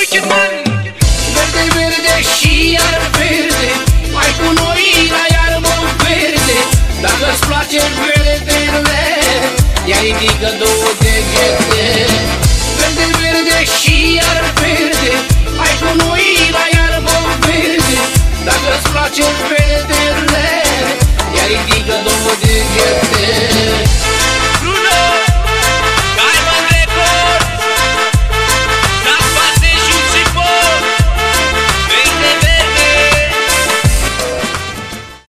Wicked Man. Verde, verde și iar verde, hai cu noi la iarbă verde. Dacă-ți place verdele, ia ridică două degete. Verde, verde și iar verde, hai cu noi la iarbă verde. Dacă-ți place